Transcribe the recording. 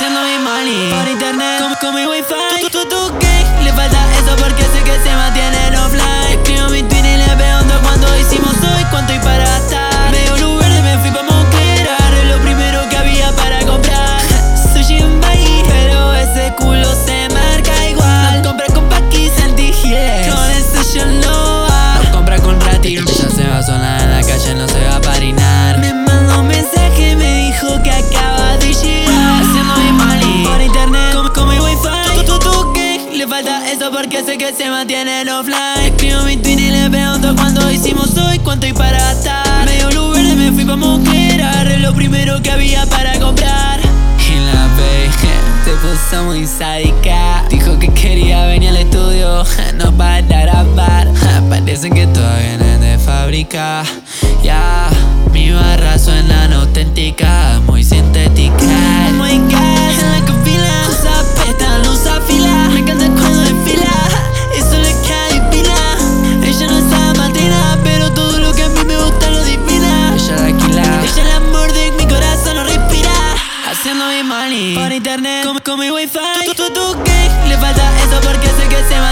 haciendo mi money por internet con mi wifi. Tu gay, le falta eso porque sé que se mantiene offline. Escribo mi tweet y le pregunto cuánto hicimos hoy, cuánto hay para gastar. Medio lugar y me fui pa' Moncler, agarré lo primero que había para comprar. Sushi en Bahía, pero ese culo se marca igual. Lo compré con Paquis anti-Gillette, con ese yo no va. Lo compré con Rati, ella se va sola en la calle, no se va a parinar. Me mandó un mensaje, me dijo que acaba de llegar. Haciendo mi money por internet con mi wifi. Tu gay, le falta eso porque sé que se mantiene offline. Escribo mi tweet y le pregunto cuánto hicimos hoy, cuánto hay para gastar. Medio luz verde, me fui pa' Moncler, agarré lo primero que había para comprar. Y la baby se puso muy sádica, dijo que quería venir al estudio, no para grabar. Parece que todavía vienen de fábrica. Ya, mi barra suenan auténtica, muy sintética. Oh my God, en la copila usa pesta, no usa fila. Me encanta cuando desfila, eso le cae pila. Ella no es madrina, pero todo lo que a mí me gusta lo divina. Ella la alquila, ella la morde, mi corazón no respira. Haciendo mi money por internet con mi wifi. Tu gay, le falta eso porque sé que se va